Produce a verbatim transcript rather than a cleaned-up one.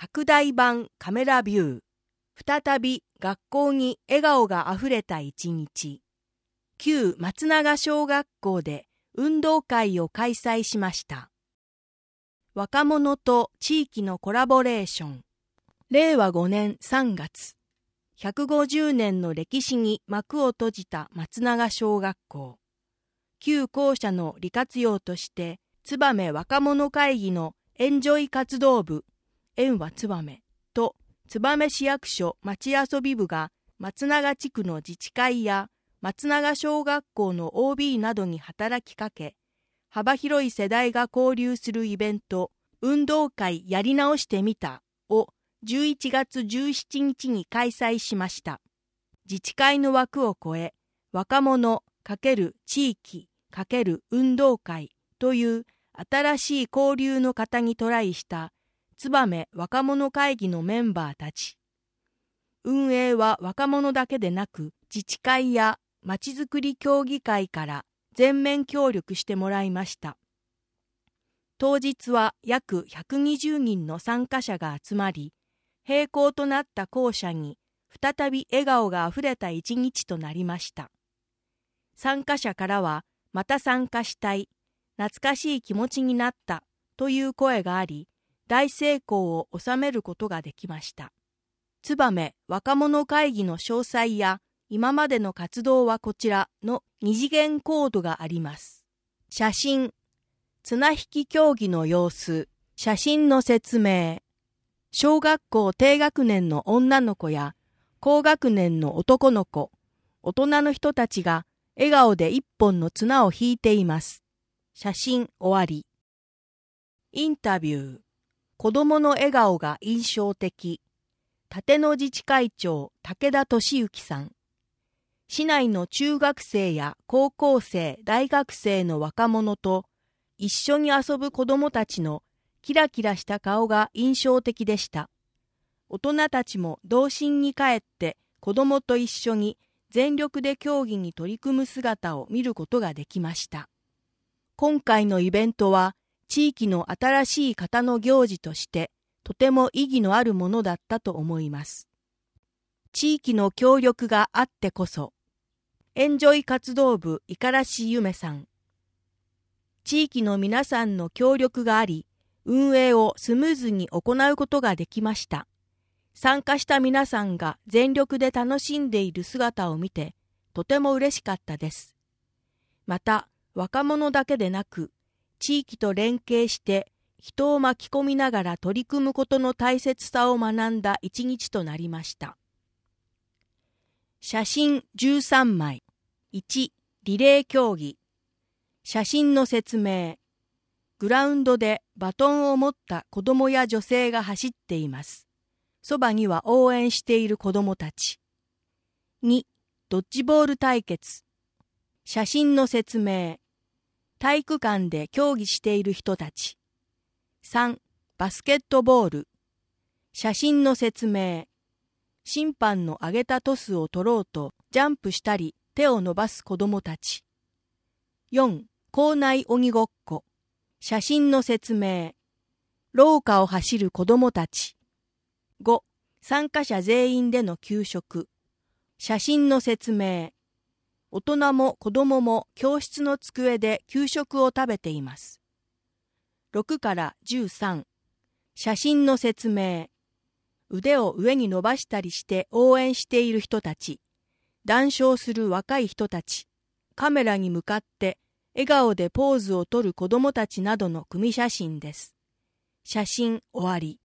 拡大版カメラビュー。再び学校に笑顔があふれた一日。旧松永小学校で運動会を開催しました。若者と地域のコラボレーション。れいわごねんさんがつ、ひゃくごじゅうねんの歴史に幕を閉じた松永小学校。旧校舎の利活用として、燕若者会議のエンジョイ活動部、縁は燕と燕市役所町遊び部が松永地区の自治会や松永小学校の オービー などに働きかけ、幅広い世代が交流するイベント、運動会やり直してみたをじゅういちがつじゅうしちにちに開催しました。自治会の枠を超え、若者×地域×運動会という新しい交流の型にトライした燕若者会議のメンバーたち。運営は若者だけでなく、自治会やまちづくり協議会から全面協力してもらいました。当日は約ひゃくにじゅうにんの参加者が集まり、閉校となった校舎に再び笑顔があふれた一日となりました。参加者からは、また参加したい、懐かしい気持ちになったという声があり、大成功を収めることができました。燕若者会議の詳細や今までの活動はこちらの二次元コードがあります。写真、綱引き競技の様子、写真の説明、小学校低学年の女の子や高学年の男の子、大人の人たちが笑顔で一本の綱を引いています。写真終わり。インタビュー。子供の笑顔が印象的。立野自治会長武田俊之さん。市内の中学生や高校生、大学生の若者と一緒に遊ぶ子供たちのキラキラした顔が印象的でした。大人たちも童心に帰って子供と一緒に全力で競技に取り組む姿を見ることができました。今回のイベントは地域の新しい型の行事としてとても意義のあるものだったと思います。地域の協力があってこそ。エンジョイ活動部五十嵐ゆめさん。地域の皆さんの協力があり、運営をスムーズに行うことができました。参加した皆さんが全力で楽しんでいる姿を見て、とても嬉しかったです。また、若者だけでなく、地域と連携して人を巻き込みながら取り組むことの大切さを学んだ一日となりました。写真じゅうさんまい。いち、リレー競技。写真の説明。グラウンドでバトンを持った子供や女性が走っています。そばには応援している子供たち。に、ドッジボール対決。写真の説明。体育館で競技している人たち。さん、バスケットボール。写真の説明。審判の上げたトスを取ろうとジャンプしたり手を伸ばす子供たち。よん、校内鬼ごっこ。写真の説明。廊下を走る子供たち。ご、参加者全員での給食。写真の説明。大人も子供も教室の机で給食を食べています。ろくからじゅうさん、写真の説明。腕を上に伸ばしたりして応援している人たち、談笑する若い人たち、カメラに向かって笑顔でポーズをとる子供たちなどの組写真です。写真終わり。